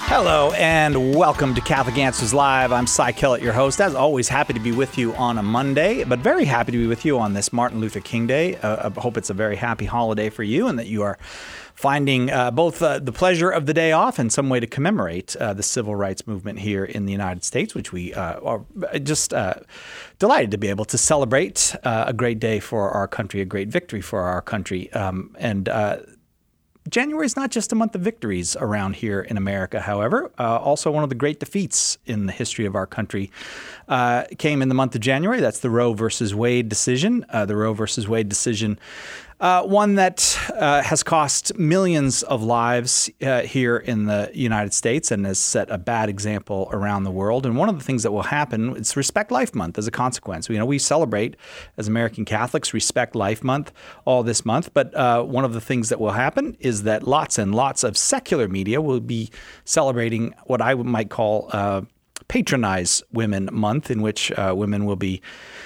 Hello and welcome to Catholic Answers Live. I'm Cy Kellett, your host. As always, happy to be with you on a Monday, but very happy to be with you on this Martin Luther King Day. I hope it's a very happy holiday for you and that you are finding both the pleasure of the day off and some way to commemorate the civil rights movement here in the United States, which we are just delighted to be able to celebrate a great day for our country, a great victory for our country. January is not just a month of victories around here in America, however. Also, one of the great defeats in the history of our country came in the month of January. That's the Roe versus Wade decision. The Roe versus Wade decision, one that has cost millions of lives here in the United States and has set a bad example around the world. And one of the things that will happen is Respect Life Month as a consequence. We celebrate, as American Catholics, Respect Life Month all this month. But one of the things that will happen is that lots and lots of secular media will be celebrating what I might call Patronize Women Month, in which women will be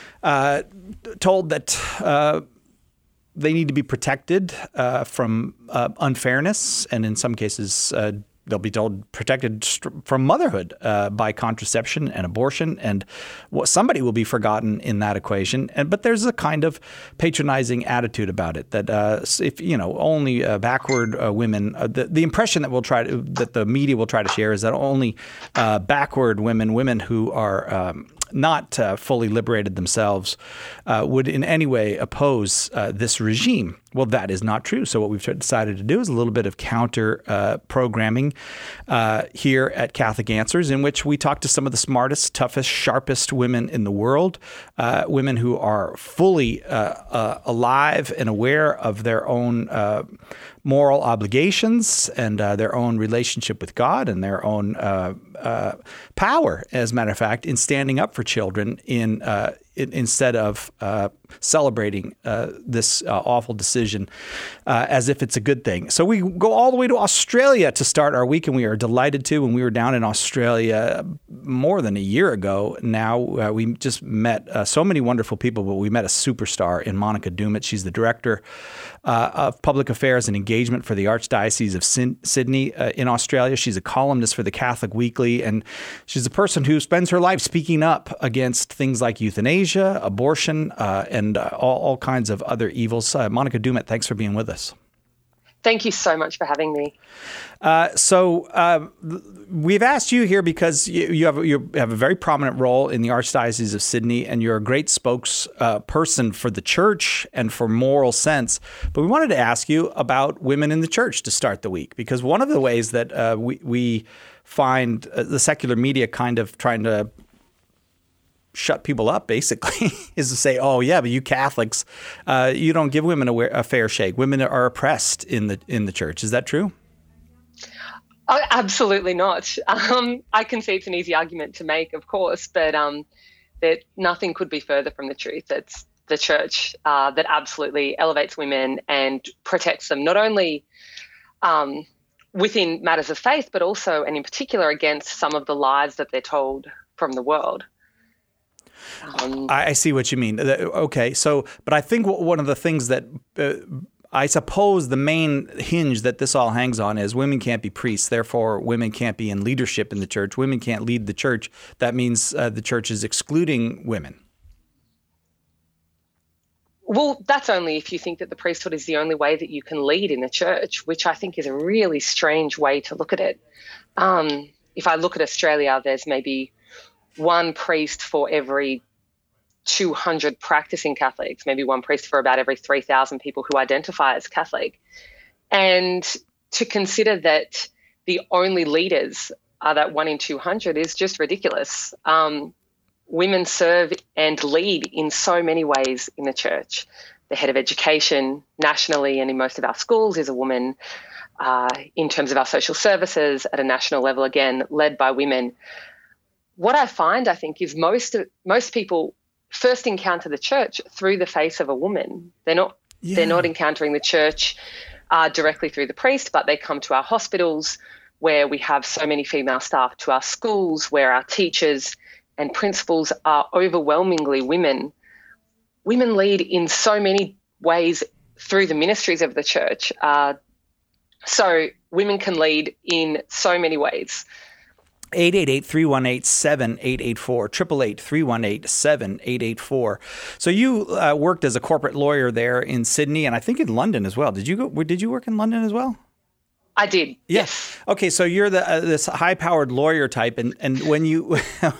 told that they need to be protected from unfairness, and in some cases, they'll be told protected from motherhood by contraception and abortion, and somebody will be forgotten in that equation. But there's a kind of patronizing attitude about it that if only backward women, the impression that the media will try to share is that only backward women who are not fully liberated themselves would in any way oppose this regime. Well, that is not true. So what we've decided to do is a little bit of counter programming here at Catholic Answers, in which we talk to some of the smartest, toughest, sharpest women in the world, women who are fully alive and aware of their own moral obligations and their own relationship with God and their own power, as a matter of fact, in standing up for children instead of celebrating this awful decision as if it's a good thing. So we go all the way to Australia to start our week, and we are delighted to. When we were down in Australia more than a year ago now, we just met so many wonderful people, but we met a superstar in Monica Dumit. She's the director of public affairs and engagement for the Archdiocese of Sydney in Australia. She's a columnist for the Catholic Weekly, and she's a person who spends her life speaking up against things like euthanasia, abortion, and all kinds of other evils. Monica Dumit, thanks for being with us. Thank you so much for having me. So we've asked you here because you have a very prominent role in the Archdiocese of Sydney, and you're a great spokesperson for the church and for moral sense. But we wanted to ask you about women in the church to start the week, because one of the ways that we find the secular media kind of trying to shut people up, basically, is to say, oh, yeah, but you Catholics, you don't give women a fair shake. Women are oppressed in the church. Is that true? Oh, absolutely not. I can see it's an easy argument to make, of course, but that nothing could be further from the truth. It's the church that absolutely elevates women and protects them, not only within matters of faith, but also, and in particular, against some of the lies that they're told from the world. I see what you mean. Okay, but I think one of the things that I suppose the main hinge that this all hangs on is women can't be priests. Therefore, women can't be in leadership in the church. Women can't lead the church. That means the church is excluding women. Well, that's only if you think that the priesthood is the only way that you can lead in the church, which I think is a really strange way to look at it. If I look at Australia, there's maybe one priest for every 200 practicing Catholics, maybe one priest for about every 3,000 people who identify as Catholic. And to consider that the only leaders are that 1 in 200 is just ridiculous. Women serve and lead in so many ways in the church. The head of education nationally and in most of our schools is a woman. In terms of our social services at a national level, again, led by women. What I find, I think, is most people first encounter the church through the face of a woman. They're not encountering the church directly through the priest, but they come to our hospitals where we have so many female staff, to our schools where our teachers and principals are overwhelmingly women. Women lead in so many ways through the ministries of the church. So women can lead in so many ways. 888-318-7884, 888-318-7884. So you worked as a corporate lawyer there in Sydney, and I think in London as well. Did you work in London as well? I did. Yes. Okay, so you're this high-powered lawyer type, and when you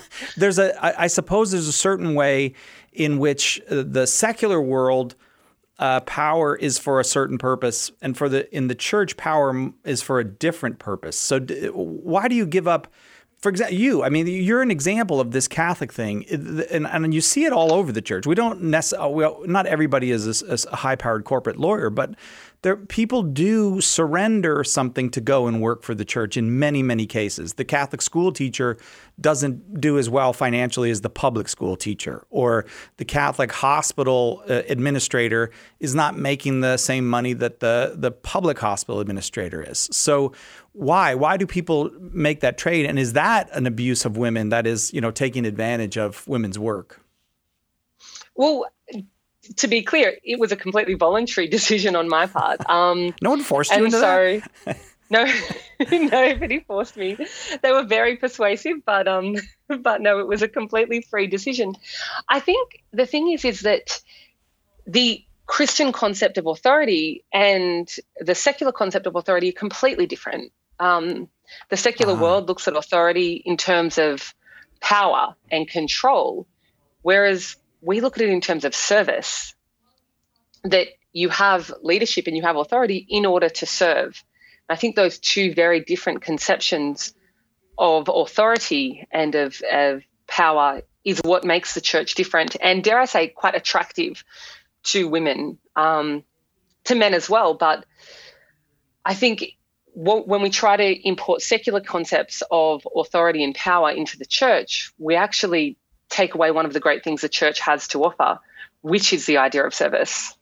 I suppose there's a certain way in which the secular world power is for a certain purpose, and in the church, power is for a different purpose. So why do you give up? For example, you're an example of this Catholic thing, and you see it all over the church. We don't necessarily, not everybody is a high-powered corporate lawyer, but people do surrender something to go and work for the church in many, many cases. The Catholic school teacher doesn't do as well financially as the public school teacher, or the Catholic hospital administrator is not making the same money that the public hospital administrator is. So why do people make that trade? And is that an abuse of women, that is, taking advantage of women's work? Well, to be clear, it was a completely voluntary decision on my part. No one forced you into that? No, nobody forced me. They were very persuasive, but no, it was a completely free decision. I think the thing is that the Christian concept of authority and the secular concept of authority are completely different. The secular world looks at authority in terms of power and control, whereas we look at it in terms of service, that you have leadership and you have authority in order to serve. I think those two very different conceptions of authority and of power is what makes the church different and, dare I say, quite attractive to women, to men as well. But I think when we try to import secular concepts of authority and power into the church, we actually take away one of the great things the church has to offer, which is the idea of service.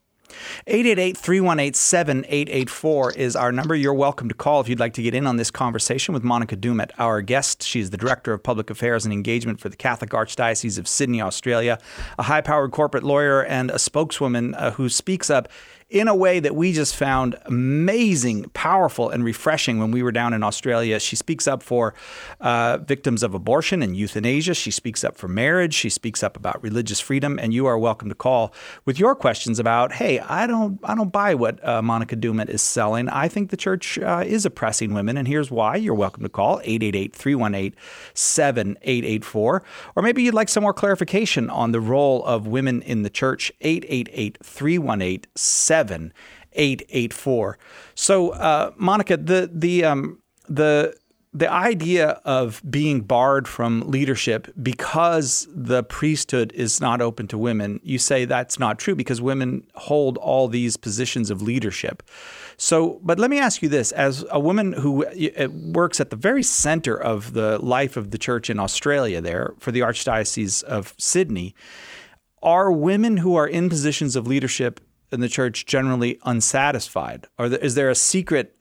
888-318-7884 is our number. You're welcome to call if you'd like to get in on this conversation with Monica Dummett, our guest. She's the Director of Public Affairs and Engagement for the Catholic Archdiocese of Sydney, Australia, a high-powered corporate lawyer and a spokeswoman who speaks up in a way that we just found amazing, powerful, and refreshing when we were down in Australia. She speaks up for victims of abortion and euthanasia. She speaks up for marriage. She speaks up about religious freedom. And you are welcome to call with your questions about, hey, I don't buy what Monica Dummett is selling. I think the church is oppressing women, and here's why. You're welcome to call 888-318-7884. Or maybe you'd like some more clarification on the role of women in the church. 888-318-7884. 884. So, Monica, the idea of being barred from leadership because the priesthood is not open to women, you say that's not true because women hold all these positions of leadership. So, but let me ask you this: as a woman who works at the very center of the life of the church in Australia, there for the Archdiocese of Sydney, are women who are in positions of leadership in the church generally unsatisfied? Or is there a secret,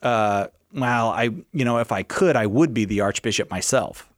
if I could, I would be the archbishop myself?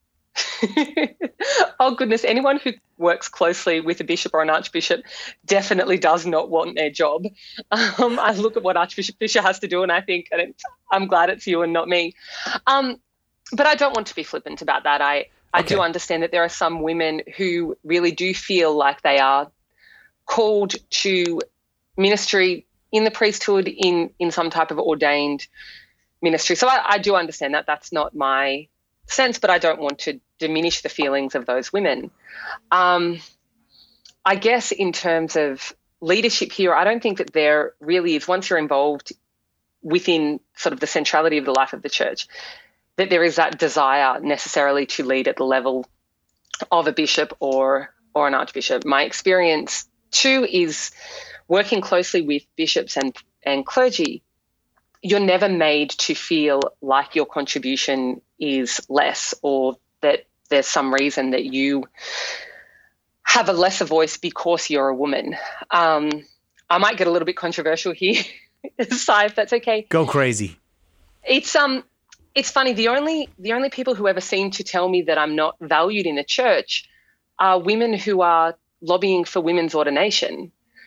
Oh, goodness. Anyone who works closely with a bishop or an archbishop definitely does not want their job. I look at what Archbishop Fisher has to do and I think, I'm glad it's you and not me. But I don't want to be flippant about that. I do understand that there are some women who really do feel like they are called to ministry in the priesthood, in some type of ordained ministry. So I do understand that. That's not my sense, but I don't want to diminish the feelings of those women. I guess in terms of leadership here, I don't think that there really is, once you're involved within sort of the centrality of the life of the church, that there is that desire necessarily to lead at the level of a bishop or an archbishop. My experience too is working closely with bishops and clergy, you're never made to feel like your contribution is less or that there's some reason that you have a lesser voice because you're a woman. I might get a little bit controversial here, Si, if that's okay. Go crazy. It's funny. The only people who ever seem to tell me that I'm not valued in the church are women who are lobbying for women's ordination.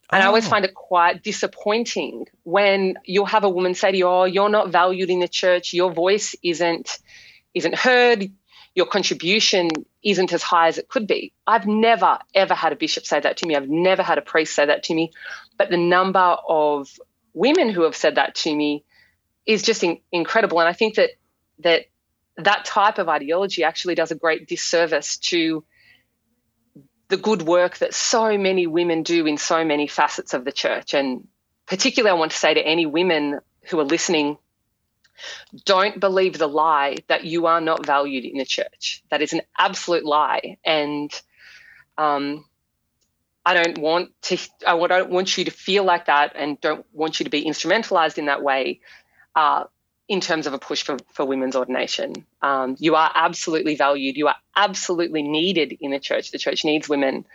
And I always find it quite disappointing when you'll have a woman say to you, oh, you're not valued in the church. Your voice isn't heard. Your contribution isn't as high as it could be. I've never, ever had a bishop say that to me. I've never had a priest say that to me. But the number of women who have said that to me is just incredible. And I think that type of ideology actually does a great disservice to the good work that so many women do in so many facets of the church. And particularly I want to say to any women who are listening, don't believe the lie that you are not valued in the church. That is an absolute lie. And I don't want you to feel like that, and don't want you to be instrumentalized in that way in terms of a push for women's ordination. You are absolutely valued. You are absolutely needed in the church. The church needs women.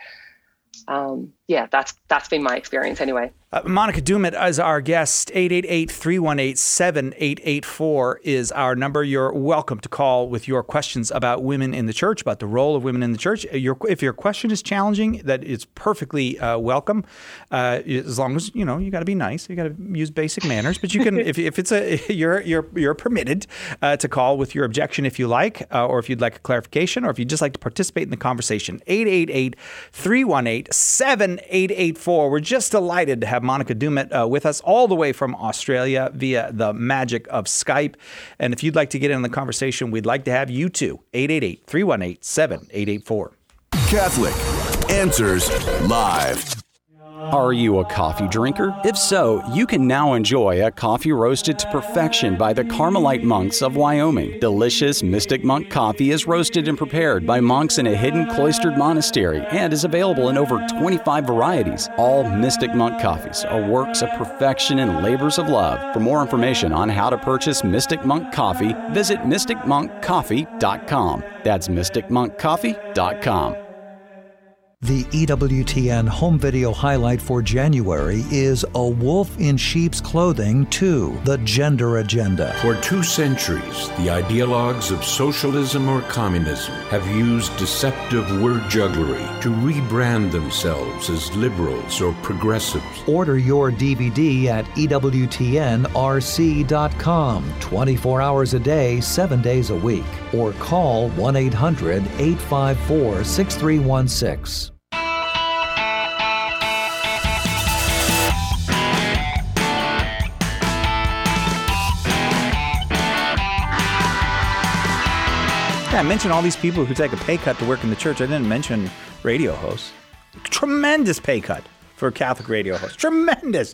That's been my experience anyway. Monica Dumit is our guest. 888-318-7884 is our number. You're welcome to call with your questions about women in the church, about the role of women in the church. If your question is challenging, that is perfectly welcome. As long as, you got to be nice. You got to use basic manners. But you can, if it's you're permitted to call with your objection if you like, or if you'd like a clarification, or if you'd just like to participate in the conversation. 888-318-7884. We're just delighted to have Monica Dumit with us all the way from Australia via the magic of Skype. And if you'd like to get in the conversation, we'd like to have you too. 888-318-7884. Catholic Answers Live. Are you a coffee drinker? If so, you can now enjoy a coffee roasted to perfection by the Carmelite monks of Wyoming. Delicious Mystic Monk coffee is roasted and prepared by monks in a hidden cloistered monastery and is available in over 25 varieties. All Mystic Monk coffees are works of perfection and labors of love. For more information on how to purchase Mystic Monk coffee, visit mysticmonkcoffee.com. That's mysticmonkcoffee.com. The EWTN home video highlight for January is A Wolf in Sheep's Clothing 2, The Gender Agenda. For 2 centuries, the ideologues of socialism or communism have used deceptive word jugglery to rebrand themselves as liberals or progressives. Order your DVD at EWTNRC.com, 24 hours a day, 7 days a week, or call 1-800-854-6316. Yeah, I mentioned all these people who take a pay cut to work in the church. I didn't mention radio hosts. Tremendous pay cut for Catholic radio hosts. Tremendous.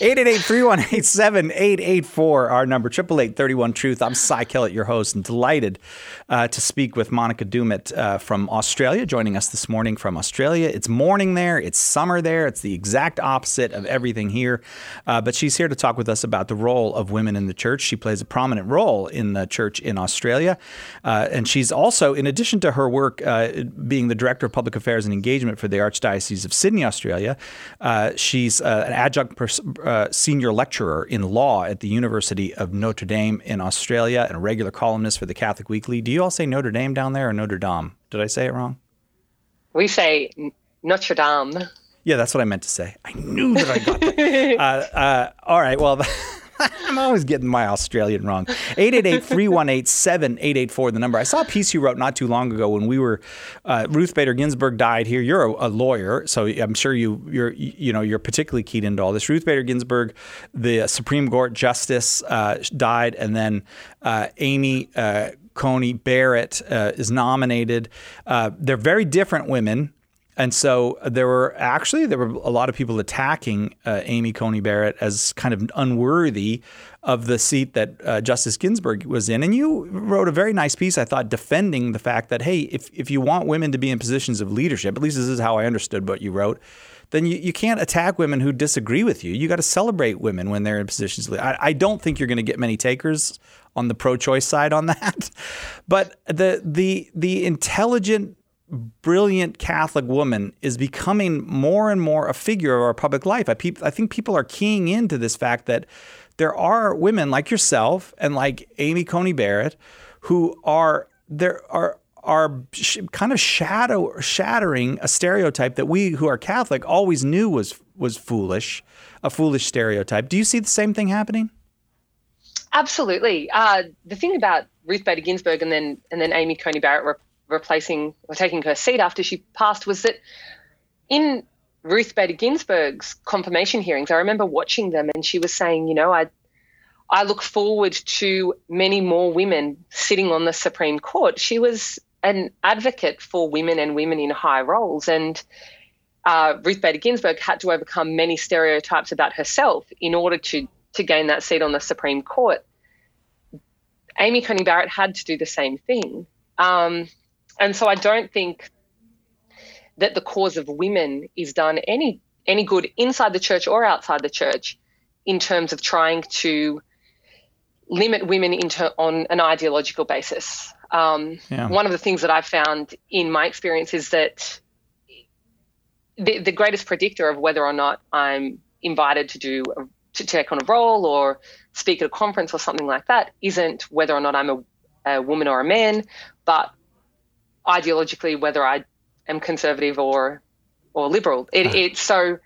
888-318-7884, our number, 888-31-TRUTH. I'm Cy Kellett, your host, and delighted to speak with Monica Dumit from Australia, joining us this morning from Australia. It's morning there. It's summer there. It's the exact opposite of everything here. But she's here to talk with us about the role of women in the church. She plays a prominent role in the church in Australia. And she's also, in addition to her work being the Director of Public Affairs and Engagement for the Archdiocese of Sydney, Australia, she's an adjunct senior lecturer in law at the University of Notre Dame in Australia and a regular columnist for the Catholic Weekly. Do you all say Notre Dame down there or Notre Dame? Did I say it wrong? We say Notre Dame. Yeah, that's what I meant to say. I knew that I got that. All right, well, I'm always getting my Australian wrong. 888-318-7884, the number. I saw a piece you wrote not too long ago when we were, Ruth Bader Ginsburg died here. You're a lawyer, so I'm sure you're particularly keyed into all this. Ruth Bader Ginsburg, the Supreme Court Justice, died, and then Amy Coney Barrett is nominated. They're very different women. And so there were a lot of people attacking Amy Coney Barrett as kind of unworthy of the seat that Justice Ginsburg was in. And you wrote a very nice piece, I thought, defending the fact that, hey, if you want women to be in positions of leadership, at least this is how I understood what you wrote, then you can't attack women who disagree with you. You got to celebrate women when they're in positions. I don't think you're going to get many takers on the pro-choice side on that. But the intelligent, brilliant Catholic woman is becoming more and more a figure of our public life. I think people are keying into this fact that there are women like yourself and like Amy Coney Barrett who are kind of shattering a stereotype that we who are Catholic always knew was foolish, a foolish stereotype. Do you see the same thing happening? Absolutely. The thing about Ruth Bader Ginsburg and then Amy Coney Barrett replacing or taking her seat after she passed was that in Ruth Bader Ginsburg's confirmation hearings, I remember watching them, and she was saying, I look forward to many more women sitting on the Supreme Court. She was an advocate for women and women in high roles. And Ruth Bader Ginsburg had to overcome many stereotypes about herself in order to gain that seat on the Supreme Court. Amy Coney Barrett had to do the same thing. And so I don't think that the cause of women is done any good inside the church or outside the church in terms of trying to limit women on an ideological basis. One of the things that I've found in my experience is that the greatest predictor of whether or not I'm invited to take on a role or speak at a conference or something like that isn't whether or not I'm a woman or a man, but ideologically whether I am conservative or liberal. So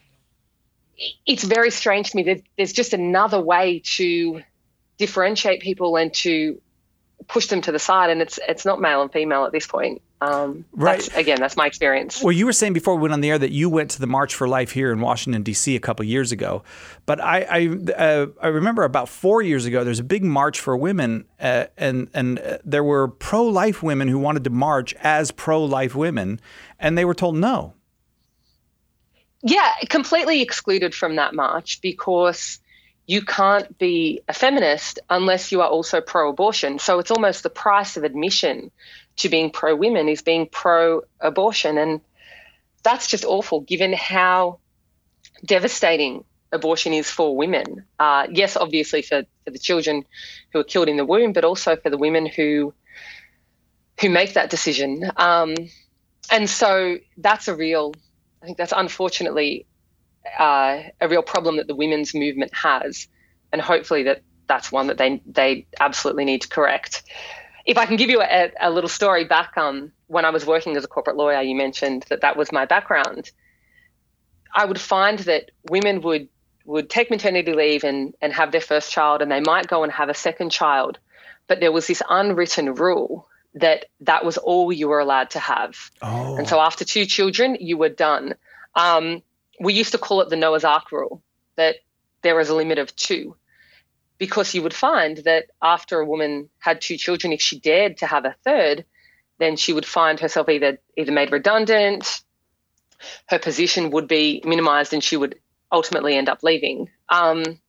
it's very strange to me that there's just another way to differentiate people and to push them to the side, and it's not male and female at this point. Right. That's my experience. Well, you were saying before we went on the air that you went to the March for Life here in Washington, D.C. a couple years ago. But I remember about 4 years ago, there's a big march for women, and there were pro-life women who wanted to march as pro-life women, and they were told no. Yeah, completely excluded from that march because you can't be a feminist unless you are also pro-abortion. So it's almost the price of admission to being pro-women is being pro-abortion. And that's just awful given how devastating abortion is for women. Yes, obviously for the children who are killed in the womb, but also for the women who make that decision. And so that's I think that's unfortunately a real problem that the women's movement has, and hopefully that's one that they absolutely need to correct. If I can give you a little story back when I was working as a corporate lawyer, you mentioned that was my background. I would find that women would take maternity leave and have their first child, and they might go and have a second child, but there was this unwritten rule that was all you were allowed to have. Oh. And so after 2 children, you were done. We used to call it the Noah's Ark rule, that there was a limit of 2, because you would find that after a woman had 2 children, if she dared to have a third, then she would find herself either made redundant, her position would be minimized, and she would ultimately end up leaving. And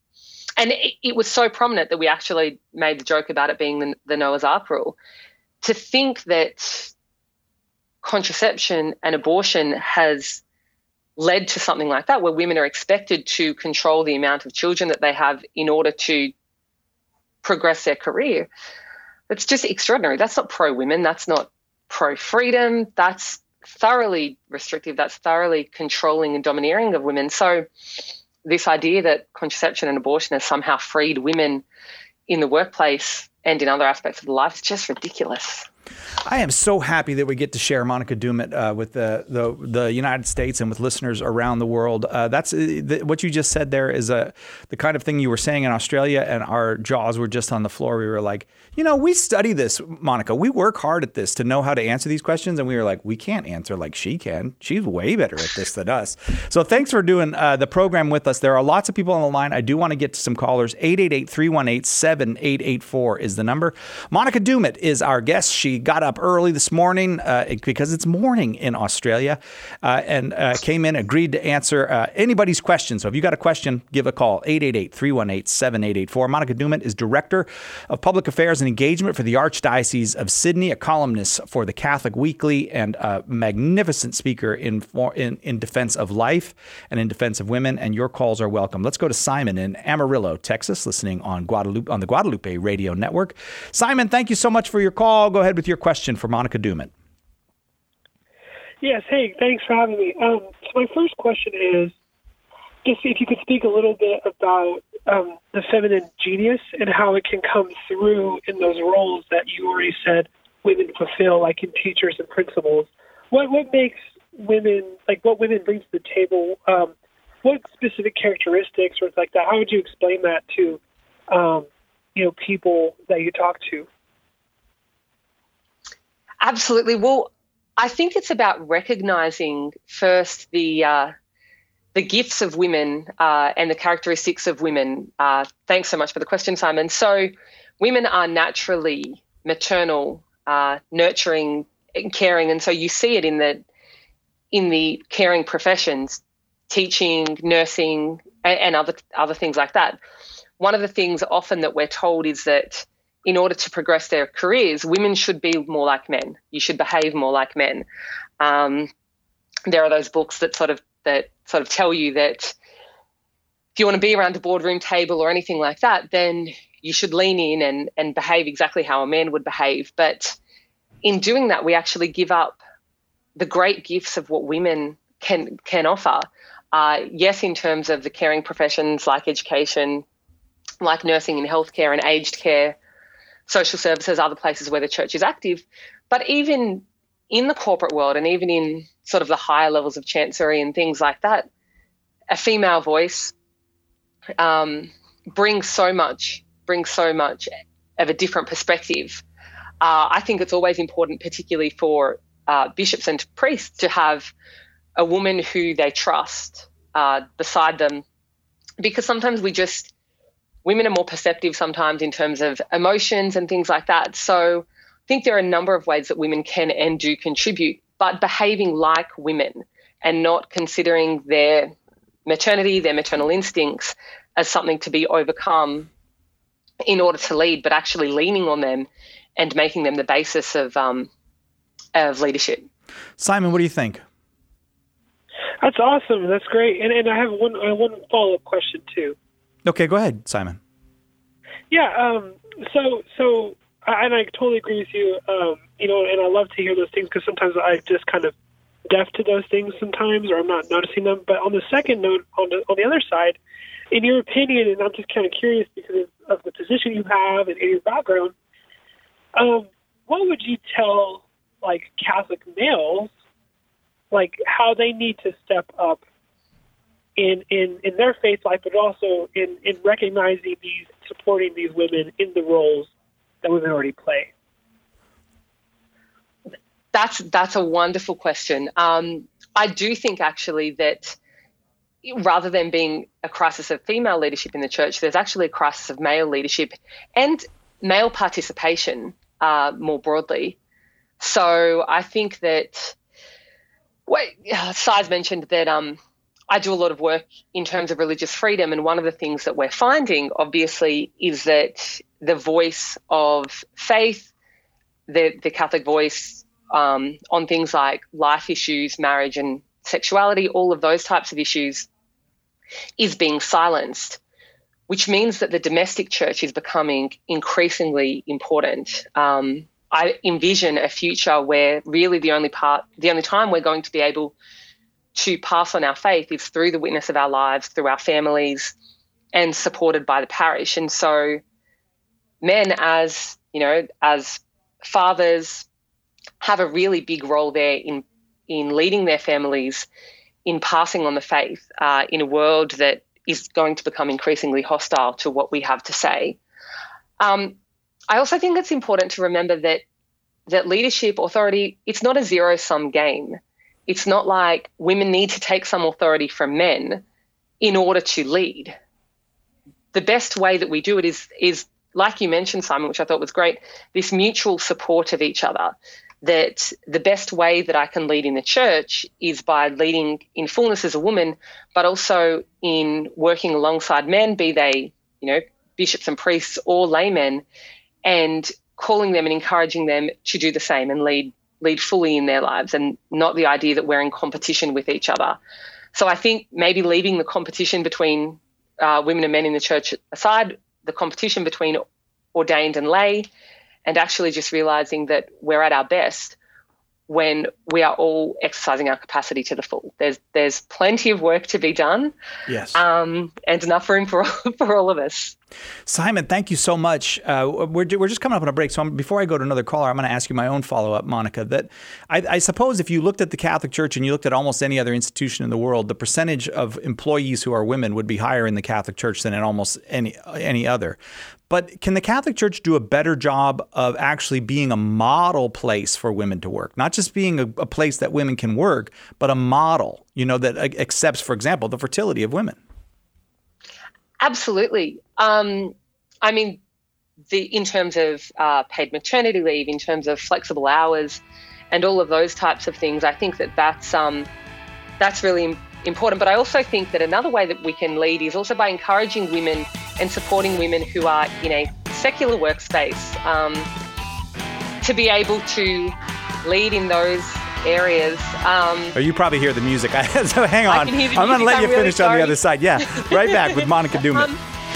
it was so prominent that we actually made the joke about it being the Noah's Ark rule. To think that contraception and abortion has led to something like that, where women are expected to control the amount of children that they have in order to progress their career, it's just extraordinary. That's not pro-women. That's not pro-freedom. That's thoroughly restrictive. That's thoroughly controlling and domineering of women. So this idea that contraception and abortion has somehow freed women in the workplace and in other aspects of the life is just ridiculous. I am so happy that we get to share Monica Doumet with the United States and with listeners around the world. That's what you just said there is the kind of thing you were saying in Australia, and our jaws were just on the floor. We were like, we study this, Monica. We work hard at this to know how to answer these questions, and we were like, we can't answer like she can. She's way better at this than us. So thanks for doing the program with us. There are lots of people on the line. I do want to get to some callers. 888-318-7884 is the number. Monica Doumet is our guest. She got up early this morning because it's morning in Australia and came in, agreed to answer anybody's question. So if you got a question, give a call, 888-318-7884. Monica Doumet is Director of Public Affairs and Engagement for the Archdiocese of Sydney, a columnist for the Catholic Weekly, and a magnificent speaker in defense of life and in defense of women. And your calls are welcome. Let's go to Simon in Amarillo, Texas, listening on the Guadalupe Radio Network. Simon, thank you so much for your call. Go ahead with your question for Monica Doumet. Yes, hey, thanks for having me. So my first question is, just if you could speak a little bit about the feminine genius and how it can come through in those roles that you already said women fulfill, like in teachers and principals. What makes women, like what women bring to the table? What specific characteristics or like that? How would you explain that to, people that you talk to? Absolutely. Well, I think it's about recognizing first the gifts of women and the characteristics of women. Thanks so much for the question, Simon. So women are naturally maternal, nurturing, and caring, and so you see it in the caring professions, teaching, nursing, and other things like that. One of the things often that we're told is that in order to progress their careers, women should be more like men. You should behave more like men. There are those books that sort of tell you that if you want to be around a boardroom table or anything like that, then you should lean in and behave exactly how a man would behave. But in doing that, we actually give up the great gifts of what women can offer. Yes, in terms of the caring professions like education, like nursing and healthcare and aged care, social services, other places where the church is active, but even in the corporate world and even in sort of the higher levels of chancery and things like that, a female voice brings so much of a different perspective. I think it's always important, particularly for bishops and priests, to have a woman who they trust beside them, because sometimes women are more perceptive sometimes in terms of emotions and things like that. So I think there are a number of ways that women can and do contribute, but behaving like women and not considering their maternity, their maternal instincts as something to be overcome in order to lead, but actually leaning on them and making them the basis of leadership. Simon, what do you think? That's awesome. That's great. And I have one follow-up question too. Okay, go ahead, Simon. Yeah. So, and I totally agree with you. And I love to hear those things because sometimes I just kind of deaf to those things sometimes, or I'm not noticing them. But on the second note, on the other side, in your opinion, and I'm just kind of curious because of the position you have and your background, what would you tell like Catholic males, like how they need to step up in their faith life, but also in recognizing supporting these women in the roles that women already play? That's a wonderful question. I do think actually that rather than being a crisis of female leadership in the church, there's actually a crisis of male leadership and male participation more broadly. So I think that Sai's mentioned that I do a lot of work in terms of religious freedom, and one of the things that we're finding, obviously, is that the voice of faith, the Catholic voice on things like life issues, marriage and sexuality, all of those types of issues, is being silenced, which means that the domestic church is becoming increasingly important. I envision a future where really the only time we're going to be able to pass on our faith is through the witness of our lives, through our families, and supported by the parish. And so men as fathers have a really big role there in leading their families, in passing on the faith in a world that is going to become increasingly hostile to what we have to say. I also think it's important to remember that leadership, authority, it's not a zero-sum game. It's not like women need to take some authority from men in order to lead. The best way that we do it is like you mentioned, Simon, which I thought was great, this mutual support of each other, that the best way that I can lead in the church is by leading in fullness as a woman, but also in working alongside men, be they, bishops and priests or laymen, and calling them and encouraging them to do the same and lead fully in their lives, and not the idea that we're in competition with each other. So I think maybe leaving the competition between women and men in the church aside, the competition between ordained and lay, and actually just realizing that we're at our best when we are all exercising our capacity to the full. There's plenty of work to be done, yes, and enough room for all of us. Simon, thank you so much. We're just coming up on a break, so before I go to another caller, I'm going to ask you my own follow-up, Monica, that I suppose if you looked at the Catholic Church and you looked at almost any other institution in the world, the percentage of employees who are women would be higher in the Catholic Church than in almost any other. But can the Catholic Church do a better job of actually being a model place for women to work? Not just being a place that women can work, but a model, that accepts, for example, the fertility of women. Absolutely. In terms of paid maternity leave, in terms of flexible hours and all of those types of things, I think that's really important. But I also think that another way that we can lead is also by encouraging women and supporting women who are in a secular workspace to be able to lead in those areas. You probably hear the music. So hang on. I'm going to let you finish on the other side. Yeah, right back with Monica Dumit.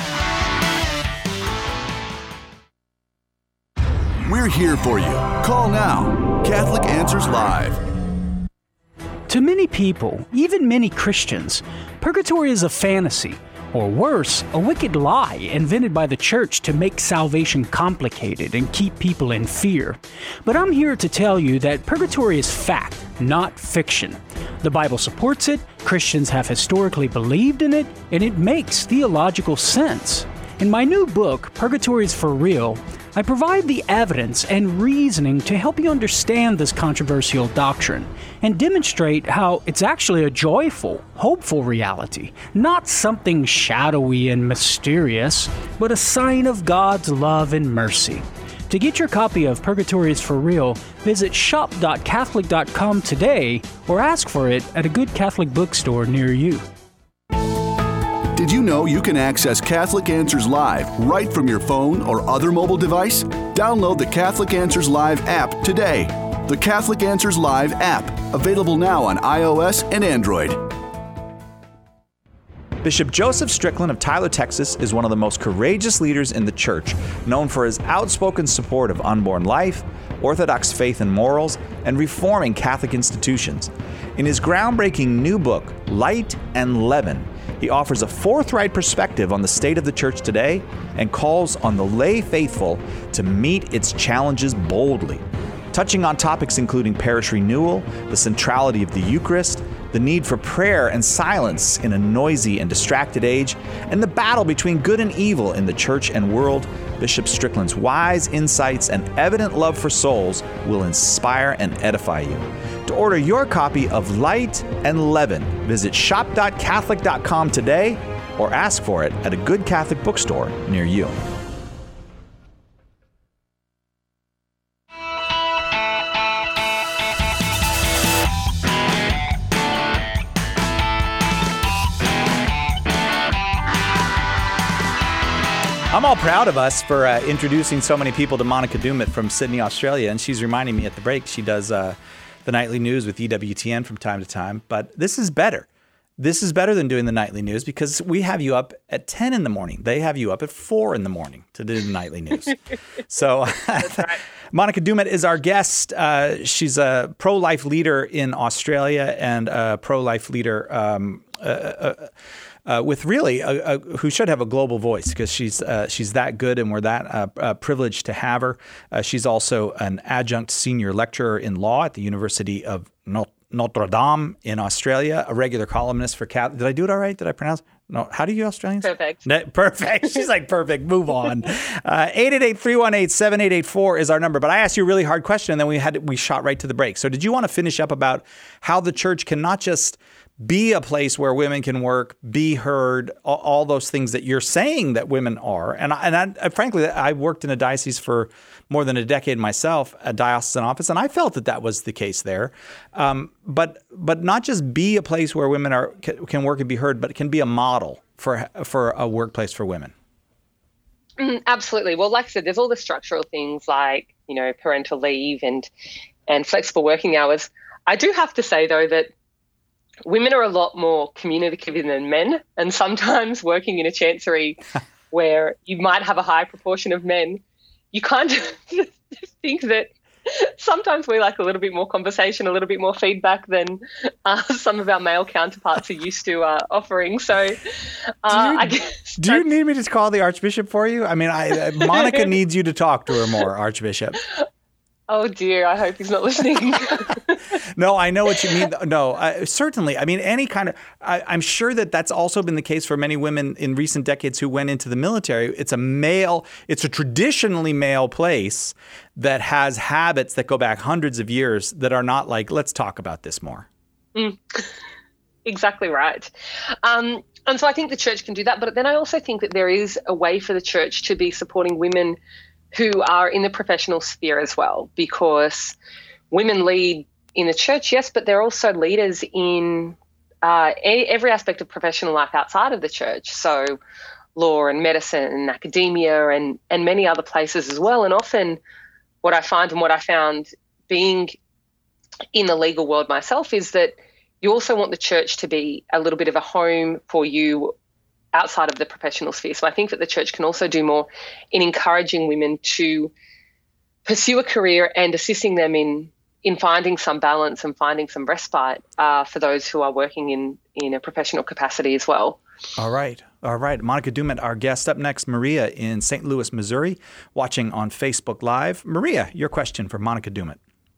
We're here for you. Call now. Catholic Answers Live. To many people, even many Christians, purgatory is a fantasy, or worse, a wicked lie invented by the church to make salvation complicated and keep people in fear. But I'm here to tell you that purgatory is fact, not fiction. The Bible supports it, Christians have historically believed in it, and it makes theological sense. In my new book, Purgatory is for Real, I provide the evidence and reasoning to help you understand this controversial doctrine and demonstrate how it's actually a joyful, hopeful reality, not something shadowy and mysterious, but a sign of God's love and mercy. To get your copy of Purgatory is for Real, visit shop.catholic.com today or ask for it at a good Catholic bookstore near you. Did you know you can access Catholic Answers Live right from your phone or other mobile device? Download the Catholic Answers Live app today. The Catholic Answers Live app, available now on iOS and Android. Bishop Joseph Strickland of Tyler, Texas, is one of the most courageous leaders in the church, known for his outspoken support of unborn life, Orthodox faith and morals, and reforming Catholic institutions. In his groundbreaking new book, Light and Leaven, he offers a forthright perspective on the state of the church today and calls on the lay faithful to meet its challenges boldly. Touching on topics including parish renewal, the centrality of the Eucharist, the need for prayer and silence in a noisy and distracted age, and the battle between good and evil in the church and world, Bishop Strickland's wise insights and evident love for souls will inspire and edify you. To order your copy of Light and Leaven, visit shop.catholic.com today or ask for it at a good Catholic bookstore near you. I'm all proud of us for introducing so many people to Monica Dumit from Sydney, Australia, and she's reminding me at the break she does the nightly news with EWTN from time to time, but this is better. This is better than doing the nightly news because we have you up at 10 in the morning. They have you up at 4 in the morning to do the nightly news. So right. Monica Dumit is our guest. She's a pro-life leader in Australia and a pro-life leader with really who should have a global voice because she's that good and we're that privileged to have her. She's also an adjunct senior lecturer in law at the University of Notre Dame in Australia, a regular columnist for Catholic. Did I do it all right? Did I pronounce? No. How do you Australians? Perfect. Perfect. She's like, perfect. Move on. 888-318-7884 is our number. But I asked you a really hard question, and then we shot right to the break. So did you want to finish up about how the church can not just be a place where women can work, be heard, all those things that you're saying that women are. And I frankly, I worked in a diocese for more than a decade myself, a diocesan office, and I felt that was the case there. But not just be a place where women can work and be heard, but it can be a model for a workplace for women. Absolutely. Well, like I said, there's all the structural things like, parental leave and flexible working hours. I do have to say, though, that women are a lot more communicative than men, and sometimes working in a chancery where you might have a high proportion of men, you kind of think that sometimes we like a little bit more conversation, a little bit more feedback than some of our male counterparts are used to offering. So I guess... Do you need me to call the Archbishop for you? I mean, Monica needs you to talk to her more, Archbishop. Oh, dear. I hope he's not listening. No, I know what you mean. No, certainly. I mean, any kind of I'm sure that's also been the case for many women in recent decades who went into the military. It's a traditionally male place that has habits that go back hundreds of years that are not like, let's talk about this more. Exactly right. And so I think the church can do that. But then I also think that there is a way for the church to be supporting women who are in the professional sphere as well, because women lead in the church, yes, but they're also leaders in every aspect of professional life outside of the church. So law and medicine and academia and many other places as well. And often what I find and what I found being in the legal world myself is that you also want the church to be a little bit of a home for you outside of the professional sphere. So I think that the church can also do more in encouraging women to pursue a career and assisting them in finding some balance and finding some respite for those who are working in a professional capacity as well. All right. Monica Dumit, our guest. Up next, Maria in St. Louis, Missouri, watching on Facebook Live. Maria, your question for Monica Dumit.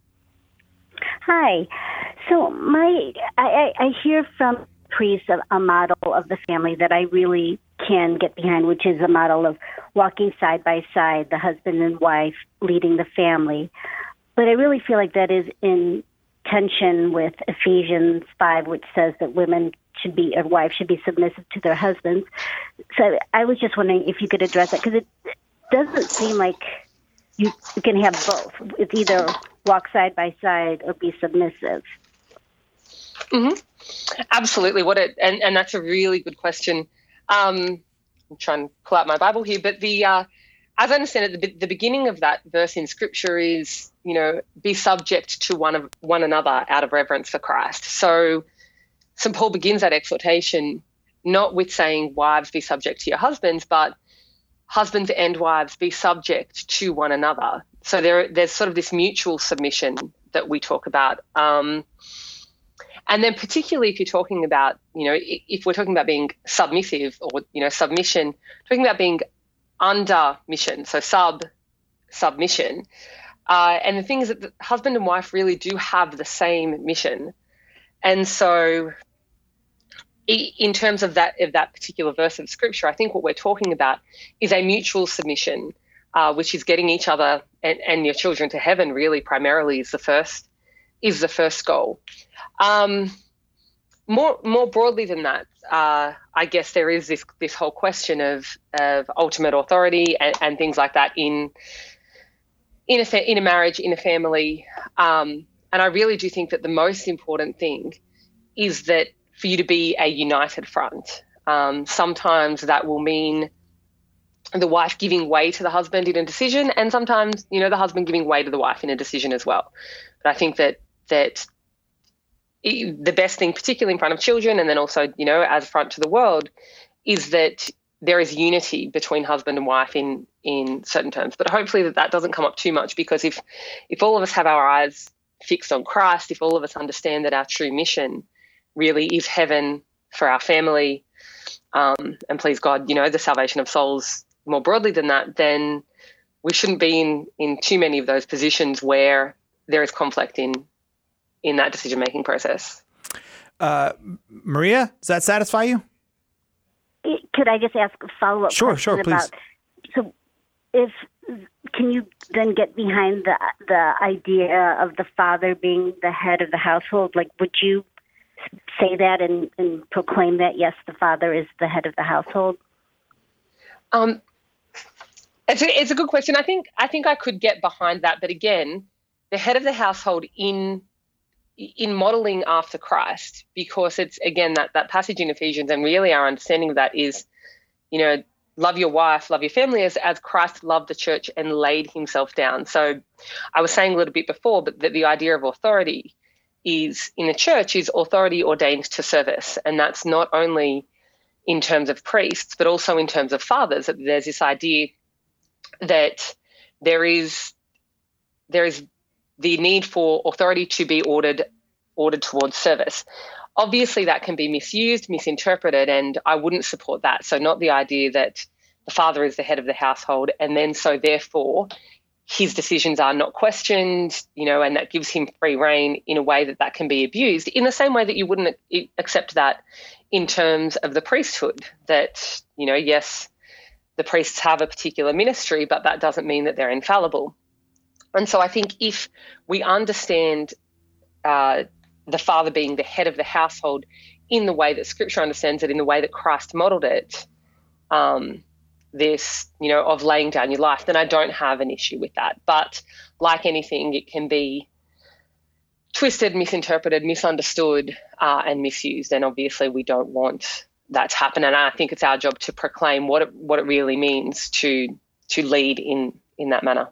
Hi. So I hear from priests a model of the family that I really can get behind, which is a model of walking side by side, the husband and wife leading the family. But I really feel like that is in tension with Ephesians 5, which says that wives should be submissive to their husbands. So I was just wondering if you could address that, because it doesn't seem like you can have both. It's either walk side by side or be submissive. Mm-hmm. Absolutely. And that's a really good question. I'm trying to pull out my Bible here, but as I understand it, the beginning of that verse in Scripture is, be subject to one another out of reverence for Christ. So St. Paul begins that exhortation not with saying, wives, be subject to your husbands, but husbands and wives, be subject to one another. So there's sort of this mutual submission that we talk about. And then particularly if you're talking about, if we're talking about being submissive or, submission, talking about being under mission, so submission. And the thing is that the husband and wife really do have the same mission. And so in terms of that particular verse of Scripture, I think what we're talking about is a mutual submission, which is getting each other and your children to heaven really primarily is the first goal. More broadly than that, I guess there is this whole question of ultimate authority and things like that in a marriage, in a family. And I really do think that the most important thing is that for you to be a united front. Sometimes that will mean the wife giving way to the husband in a decision, and sometimes, the husband giving way to the wife in a decision as well. But I think that the best thing, particularly in front of children and then also, as front to the world, is that there is unity between husband and wife in certain terms. But hopefully that doesn't come up too much, because if all of us have our eyes fixed on Christ, if all of us understand that our true mission really is heaven for our family, and please God, the salvation of souls more broadly than that, then we shouldn't be in too many of those positions where there is conflict in that decision-making process. Maria, does that satisfy you? Could I just ask a follow-up question? Sure, please. So can you then get behind the idea of the father being the head of the household? Like, would you say that and proclaim that, yes, the father is the head of the household? It's a good question. I think I could get behind that, but again, the head of the household in modeling after Christ, because it's, again, that passage in Ephesians, and really our understanding of that is, love your wife, love your family as Christ loved the church and laid himself down. So I was saying a little bit before, but that the idea of authority is in the church is authority ordained to service. And that's not only in terms of priests, but also in terms of fathers. That there's this idea that there is the need for authority to be ordered towards service. Obviously, that can be misused, misinterpreted, and I wouldn't support that. So not the idea that the father is the head of the household, and then so therefore his decisions are not questioned, and that gives him free rein in a way that can be abused, in the same way that you wouldn't accept that in terms of the priesthood, that, yes, the priests have a particular ministry, but that doesn't mean that they're infallible. And so I think if we understand the father being the head of the household in the way that Scripture understands it, in the way that Christ modeled it, this, of laying down your life, then I don't have an issue with that. But like anything, it can be twisted, misinterpreted, misunderstood, and misused. And obviously we don't want that to happen. And I think it's our job to proclaim what it really means to lead in that manner.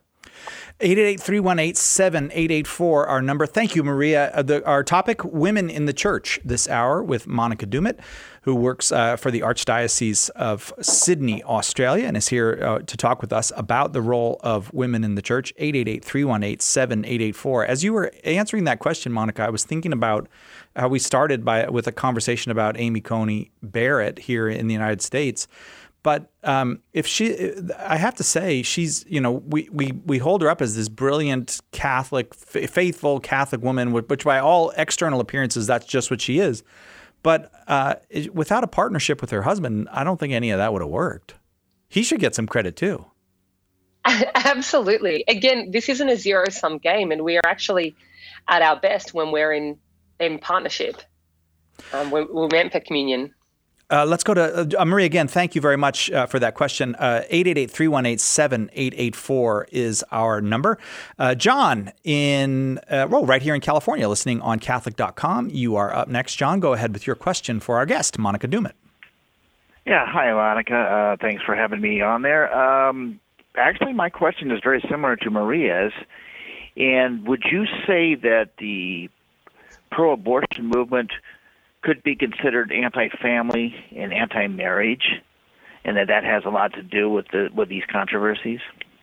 888-318-7884, our number. Thank you, Maria. Our topic, women in the church, this hour with Monica Dumit, who works for the Archdiocese of Sydney, Australia, and is here to talk with us about the role of women in the church. 888-318-7884. As you were answering that question, Monica, I was thinking about how we started with a conversation about Amy Coney Barrett here in the United States. But I have to say, she's, we hold her up as this brilliant Catholic, faithful Catholic woman, which by all external appearances, that's just what she is. But without a partnership with her husband, I don't think any of that would have worked. He should get some credit too. Absolutely. Again, this isn't a zero-sum game, and we are actually at our best when we're in partnership. We're meant for communion. Let's go to Maria again. Thank you very much for that question. 888-318-7884 is our number. John right here in California, listening on Catholic.com. You are up next, John. Go ahead with your question for our guest, Monica Dumit. Yeah. Hi, Monica. Thanks for having me on there. Actually, my question is very similar to Maria's. And would you say that the pro-abortion movement could be considered anti-family and anti-marriage, and that has a lot to do with these controversies?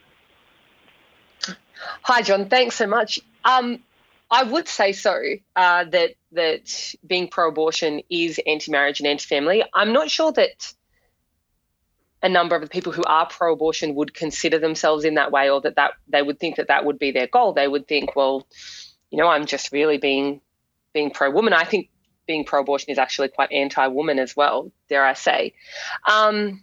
Hi, John. Thanks so much. I would say so, that being pro-abortion is anti-marriage and anti-family. I'm not sure that a number of the people who are pro-abortion would consider themselves in that way, or that they would think that would be their goal. They would think, well, I'm just really being pro-woman. I think being pro-abortion is actually quite anti-woman as well, dare I say. But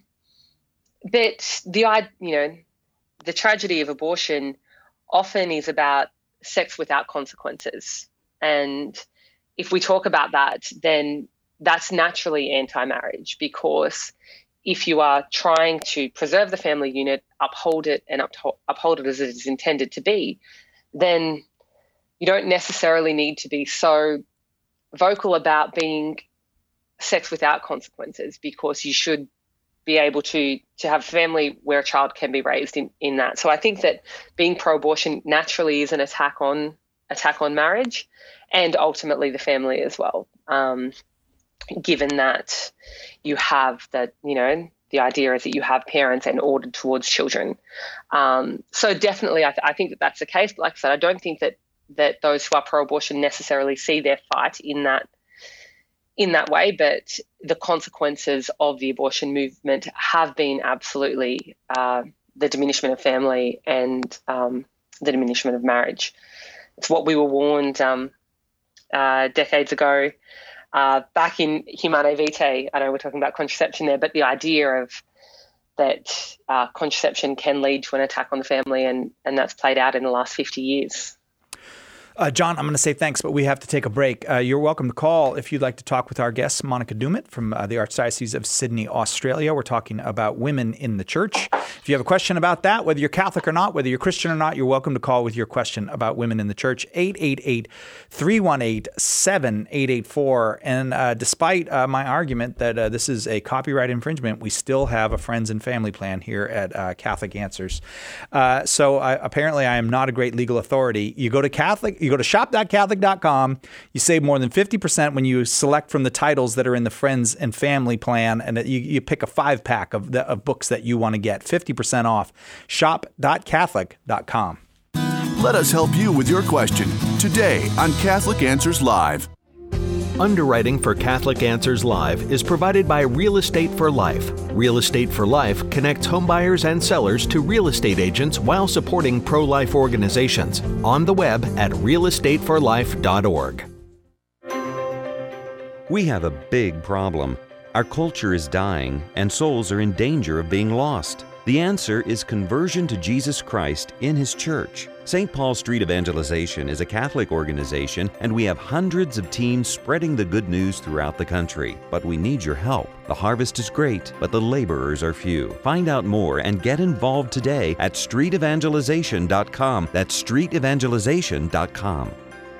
the tragedy of abortion often is about sex without consequences. And if we talk about that, then that's naturally anti-marriage, because if you are trying to preserve the family unit, uphold it, and uphold it as it is intended to be, then you don't necessarily need to be so vocal about being sex without consequences, because you should be able to have a family where a child can be raised in that. So I think that being pro-abortion naturally is an attack on marriage and ultimately the family as well, given that you have that, the idea is that you have parents and ordered towards children. So definitely I think that that's the case. But like I said, I don't think that those who are pro-abortion necessarily see their fight in that way, but the consequences of the abortion movement have been absolutely the diminishment of family and the diminishment of marriage. It's what we were warned decades ago, back in Humanae Vitae. I know we're talking about contraception there, but the idea of that contraception can lead to an attack on the family, and that's played out in the last 50 years. John, I'm going to say thanks, but we have to take a break. You're welcome to call if you'd like to talk with our guest, Monica Dumit from the Archdiocese of Sydney, Australia. We're talking about women in the church. If you have a question about that, whether you're Catholic or not, whether you're Christian or not, you're welcome to call with your question about women in the church, 888-318-7884. And despite my argument that this is a copyright infringement, we still have a friends and family plan here at Catholic Answers. So apparently I am not a great legal authority. You go to shop.catholic.com. You save more than 50% when you select from the titles that are in the friends and family plan, and you pick a 5-pack of books that you want to get. 50% off. Shop.catholic.com. Let us help you with your question today on Catholic Answers Live. Underwriting for Catholic Answers Live is provided by Real Estate for Life. Real Estate for Life connects homebuyers and sellers to real estate agents while supporting pro-life organizations. On the web at realestateforlife.org. We have a big problem. Our culture is dying, and souls are in danger of being lost. The answer is conversion to Jesus Christ in His church. St. Paul Street Evangelization is a Catholic organization, and we have hundreds of teams spreading the good news throughout the country. But we need your help. The harvest is great, but the laborers are few. Find out more and get involved today at streetevangelization.com. That's streetevangelization.com.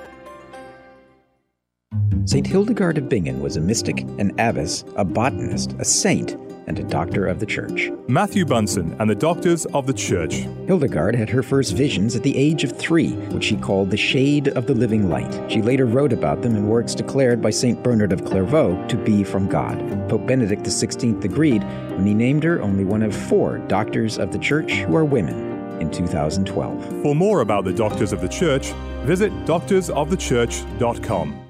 St. Hildegard of Bingen was a mystic, an abbess, a botanist, a saint, and a doctor of the Church. Matthew Bunsen and the Doctors of the Church. Hildegard had her first visions at the age of 3, which she called the shade of the living light. She later wrote about them in works declared by St. Bernard of Clairvaux to be from God. Pope Benedict XVI agreed when he named her only one of 4 doctors of the Church who are women in 2012. For more about the Doctors of the Church, visit doctorsofthechurch.com.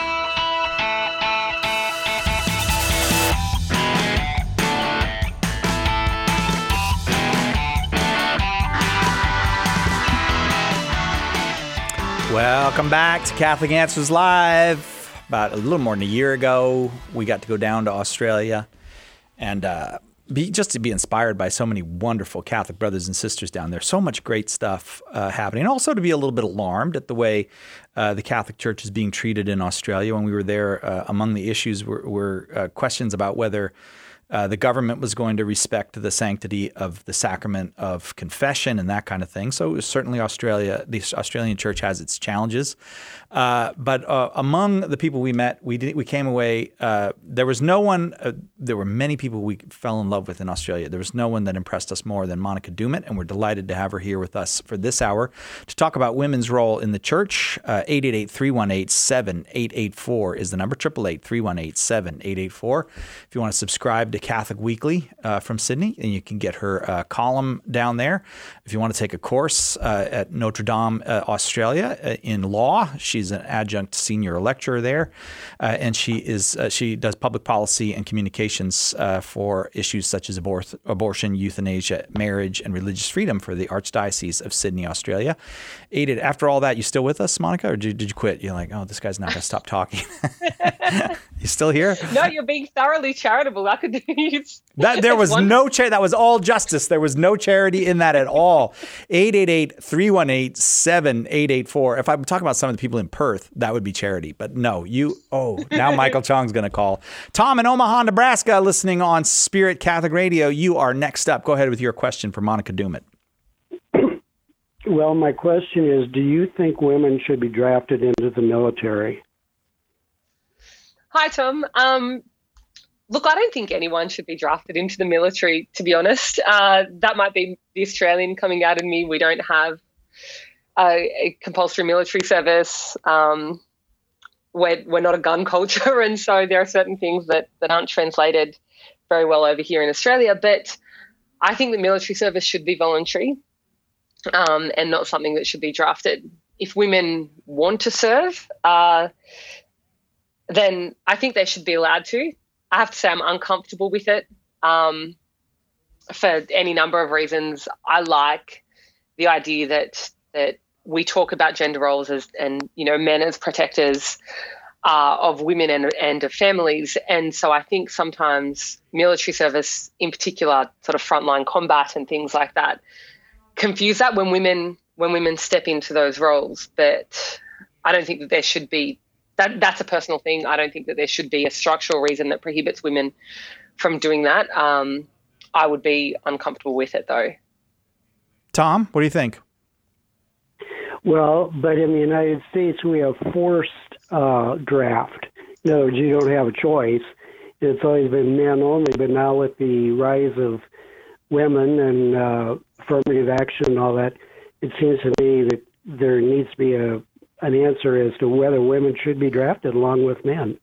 Welcome back to Catholic Answers Live. About a little more than a year ago, we got to go down to Australia and just to be inspired by so many wonderful Catholic brothers and sisters down there. So much great stuff happening. And also to be a little bit alarmed at the way the Catholic Church is being treated in Australia. When we were there, among the issues were questions about whether the government was going to respect the sanctity of the sacrament of confession and that kind of thing. So certainly Australia, the Australian Church has its challenges. But among the people we met, we came away. There was no one. There were many people we fell in love with in Australia. There was no one that impressed us more than Monica Dumit, and we're delighted to have her here with us for this hour to talk about women's role in the church. 888-318-7884 is the number. 888-318-7884. If you want to subscribe to Catholic Weekly from Sydney, and you can get her column down there. If you want to take a course at Notre Dame, Australia, in law, she's an adjunct senior lecturer there, and she does public policy and communications for issues such as abortion, euthanasia, marriage, and religious freedom for the Archdiocese of Sydney, Australia. After all that, you still with us, Monica, or did you quit? You're like, oh, this guy's not going to stop talking. You still here? No, you're being thoroughly charitable. I could do there was no charity. That was all justice. There was no charity in that at all. 888-318-7884. If I'm talking about some of the people in Perth, that would be charity. But no, now Michael Chong's going to call. Tom in Omaha, Nebraska, listening on Spirit Catholic Radio. You are next up. Go ahead with your question for Monica Dumit. Well, my question is, do you think women should be drafted into the military? Hi, Tom. Look, I don't think anyone should be drafted into the military, to be honest. That might be the Australian coming out in me. We don't have a compulsory military service. We're not a gun culture, and so there are certain things that aren't translated very well over here in Australia. But I think the military service should be voluntary and not something that should be drafted. If women want to serve, then I think they should be allowed to. I have to say I'm uncomfortable with it for any number of reasons. I like the idea that we talk about gender roles and men as protectors of women and of families. And so I think sometimes military service, in particular, sort of frontline combat and things like that, confuse that when women step into those roles. But I don't think that there should be. That's a personal thing. I don't think that there should be a structural reason that prohibits women from doing that. I would be uncomfortable with it, though. Tom, what do you think? Well, but in the United States, we have forced draft. In other words, you don't have a choice. It's always been men only, but now with the rise of women and affirmative action and all that, it seems to me that there needs to be an answer as to whether women should be drafted along with men.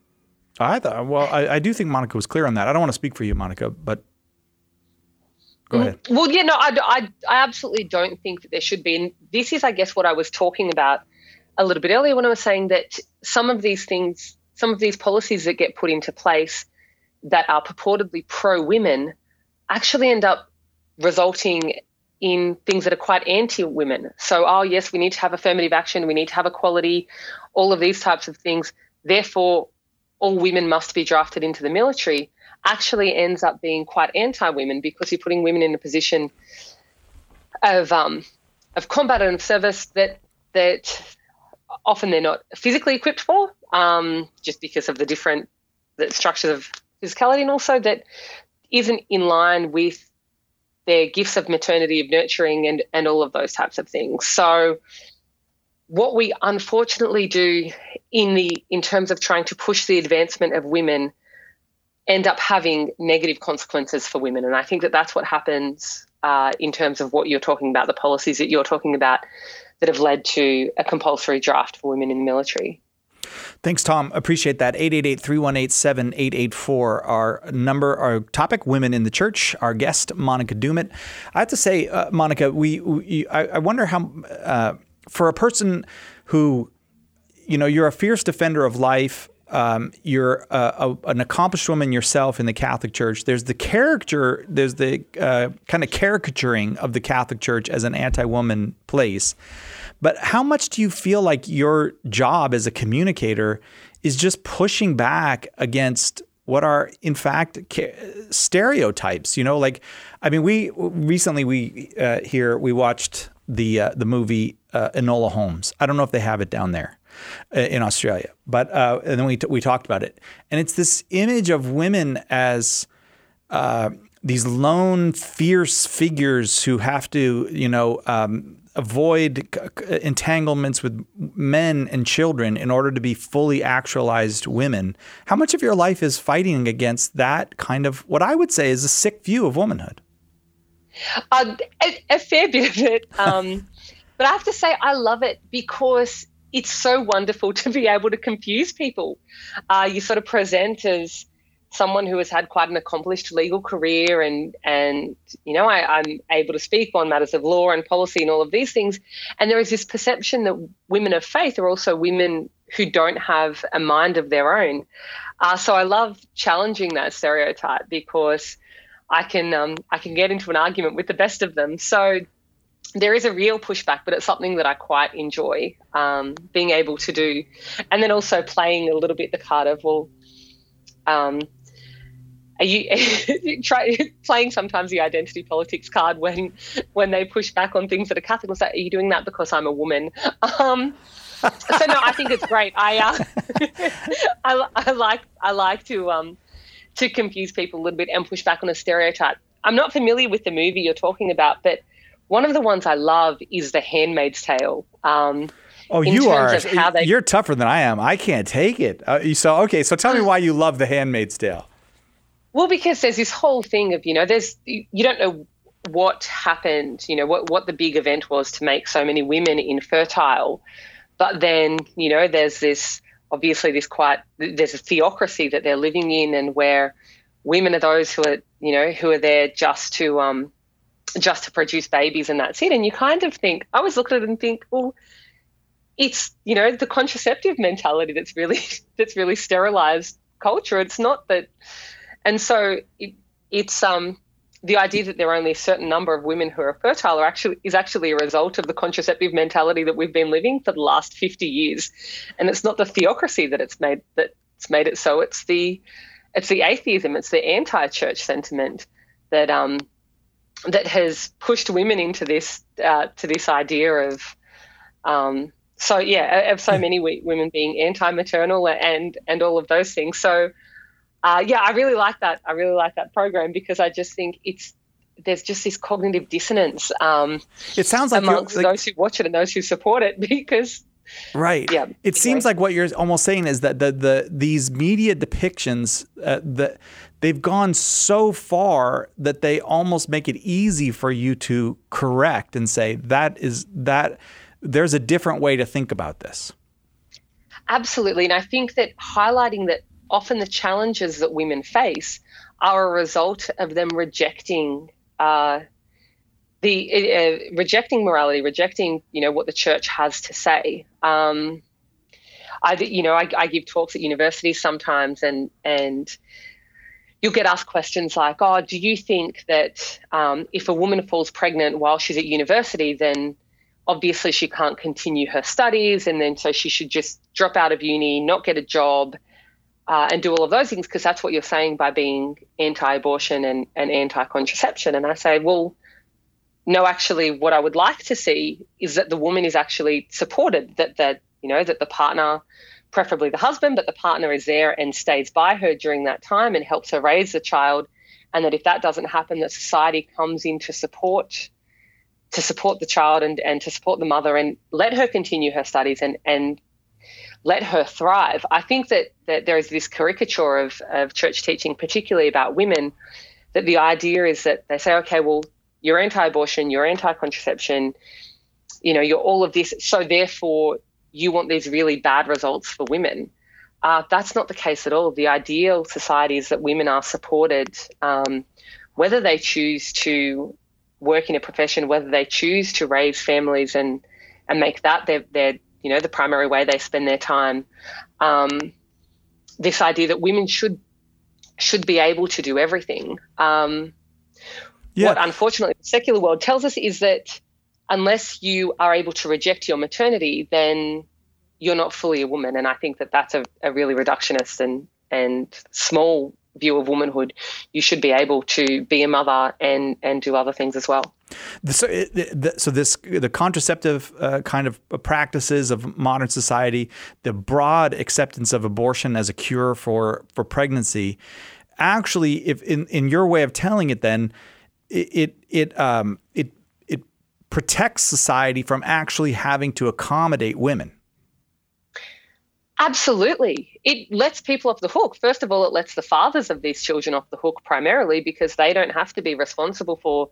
I do think Monica was clear on that. I don't want to speak for you, Monica, but Go ahead. Well, yeah, no, I absolutely don't think that there should be. And this is, I guess, what I was talking about a little bit earlier when I was saying that some of these things, some of these policies that get put into place that are purportedly pro-women actually end up resulting in things that are quite anti-women. So, oh, yes, we need to have affirmative action, we need to have equality, all of these types of things. Therefore, all women must be drafted into the military actually ends up being quite anti-women, because you're putting women in a position of combat and of service that often they're not physically equipped for, just because of the structures of physicality, and also that isn't in line with their gifts of maternity, of nurturing, and all of those types of things. So what we unfortunately do in terms of trying to push the advancement of women end up having negative consequences for women. And I think that that's what happens in terms of what you're talking about, the policies that you're talking about that have led to a compulsory draft for women in the military. Thanks, Tom. Appreciate that. 888-318-7884, our number, our topic, women in the church. Our guest, Monica Dumit. I have to say, Monica, I wonder how, for a person who, you're a fierce defender of life, you're an accomplished woman yourself in the Catholic Church. There's the kind of caricaturing of the Catholic Church as an anti-woman place. But how much do you feel like your job as a communicator is just pushing back against what are, in fact, stereotypes? We recently watched the movie Enola Holmes. I don't know if they have it down there in Australia, but and then we talked about it, and it's this image of women as these lone, fierce figures who have to, avoid entanglements with men and children in order to be fully actualized women. How much of your life is fighting against that kind of, what I would say is a sick view of womanhood? A fair bit of it. But I have to say I love it because it's so wonderful to be able to confuse people. You sort of present as someone who has had quite an accomplished legal career and I'm able to speak on matters of law and policy and all of these things. And there is this perception that women of faith are also women who don't have a mind of their own. So I love challenging that stereotype because I can get into an argument with the best of them. So there is a real pushback, but it's something that I quite enjoy being able to do. And then also playing a little bit the card of, are you playing sometimes the identity politics card when they push back on things that are Catholic? Or say, are you doing that because I'm a woman? So no, I think it's great. I like to confuse people a little bit and push back on a stereotype. I'm not familiar with the movie you're talking about, but one of the ones I love is The Handmaid's Tale. You're tougher than I am. I can't take it. So tell me why you love The Handmaid's Tale. Well, because there's this whole thing of, you don't know what happened, what the big event was to make so many women infertile. But then, there's there's a theocracy that they're living in, and where women are those who are there just to produce babies, and that's it. And you kind of think, I always look at it and think, well, it's, the contraceptive mentality that's really sterilized culture. It's not that. And so it's the idea that there are only a certain number of women who are fertile is actually a result of the contraceptive mentality that we've been living for the last 50 years. And it's not the theocracy that's made it so. It's the atheism, it's the anti-church sentiment that has pushed women into this to this idea of so many women being anti-maternal and all of those things. So. I really like that. I really like that program because I just think there's just this cognitive dissonance. It sounds like amongst those who watch it and those who support it because. Right. Yeah. It seems like what you're almost saying is that these media depictions they've gone so far that they almost make it easy for you to correct and say that there's a different way to think about this. Absolutely, and I think that highlighting that. Often the challenges that women face are a result of them rejecting rejecting morality, rejecting, what the church has to say. I give talks at universities sometimes, and you'll get asked questions like, "Oh, do you think that if a woman falls pregnant while she's at university, then obviously she can't continue her studies, and then so she should just drop out of uni, not get a job, and do all of those things because that's what you're saying by being anti-abortion and anti-contraception?" And I say, well, no, actually, what I would like to see is that the woman is actually supported, that the partner, preferably the husband, but the partner is there and stays by her during that time and helps her raise the child, and that if that doesn't happen, that society comes in to support the child and to support the mother and let her continue her studies and let her thrive. I think that there is this caricature of church teaching, particularly about women, that the idea is that they say, okay, well, you're anti-abortion, you're anti-contraception, you're all of this, so therefore you want these really bad results for women. That's not the case at all. The ideal society is that women are supported, whether they choose to work in a profession, whether they choose to raise families and make that their the primary way they spend their time. This idea that women should be able to do everything. What unfortunately the secular world tells us is that unless you are able to reject your maternity, then you're not fully a woman. And I think that that's a really reductionist and small view of womanhood. You should be able to be a mother and do other things as well. So the contraceptive kind of practices of modern society, the broad acceptance of abortion as a cure for pregnancy, actually, if in your way of telling it, then it protects society from actually having to accommodate women. Absolutely. It lets people off the hook. First of all, it lets the fathers of these children off the hook primarily because they don't have to be responsible for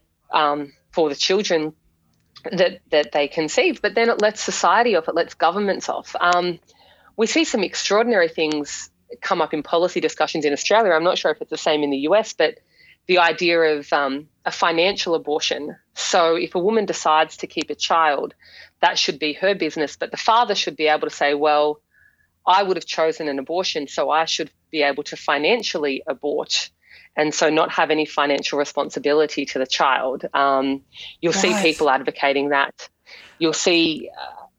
the children that they conceive. But then it lets society off. It lets governments off. We see some extraordinary things come up in policy discussions in Australia. I'm not sure if it's the same in the US, but the idea of a financial abortion. So if a woman decides to keep a child, that should be her business. But the father should be able to say, well, I would have chosen an abortion, so I should be able to financially abort and so not have any financial responsibility to the child. You'll see people advocating that. You'll see,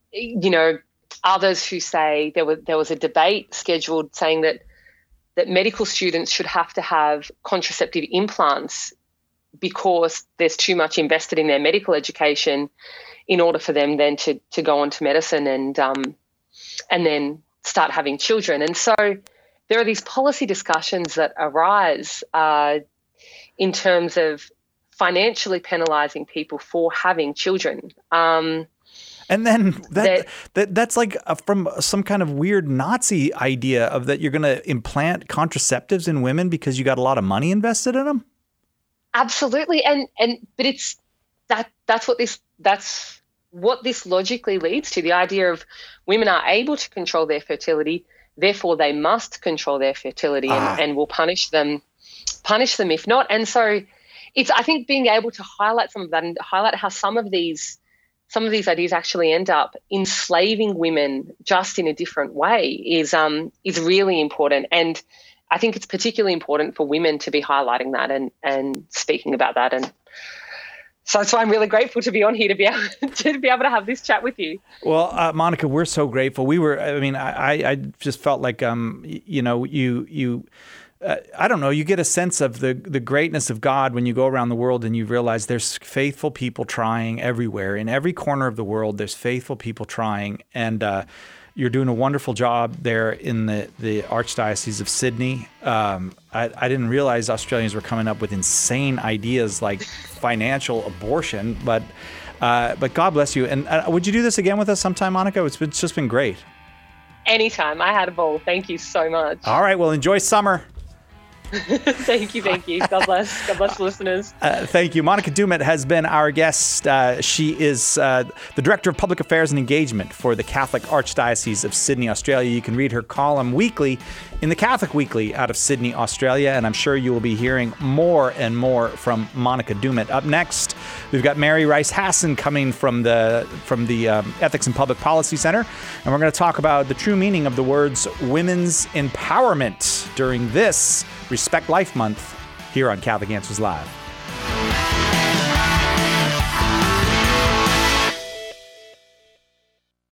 others who say there was a debate scheduled saying that medical students should have to have contraceptive implants because there's too much invested in their medical education in order for them then to go on to medicine and then start having children. And so there are these policy discussions that arise in terms of financially penalising people for having children. And then that's like from some kind of weird Nazi idea of that you're going to implant contraceptives in women because you got a lot of money invested in them. Absolutely, but it's that's what this logically leads to. The idea of women are able to control their fertility, therefore they must control their fertility and will punish them if not. And so it's, I think, being able to highlight some of that and highlight how some of these ideas actually end up enslaving women just in a different way is really important. And I think it's particularly important for women to be highlighting that and speaking about that. And so I'm really grateful to be on here to be able to have this chat with you. Well, Monica, we're so grateful. I just felt like, you I don't know, you get a sense of the greatness of God when you go around the world and you realize there's faithful people trying everywhere. In every corner of the world, there's faithful people trying. And you're doing a wonderful job there in the Archdiocese of Sydney. I didn't realize Australians were coming up with insane ideas like financial abortion, but God bless you. And would you do this again with us sometime, Monica? It's just been great. Anytime. I had a ball. Thank you so much. All right. Well, enjoy summer. Thank you. God bless. God bless the listeners. Thank you. Monica Dumit has been our guest. She is the Director of Public Affairs and Engagement for the Catholic Archdiocese of Sydney, Australia. You can read her column weekly in the Catholic Weekly out of Sydney, Australia, and I'm sure you will be hearing more and more from Monica Dumit. Up next, we've got Mary Rice Hasson coming from the Ethics and Public Policy Center, and we're going to talk about the true meaning of the words women's empowerment during this Respect Life Month here on Catholic Answers Live.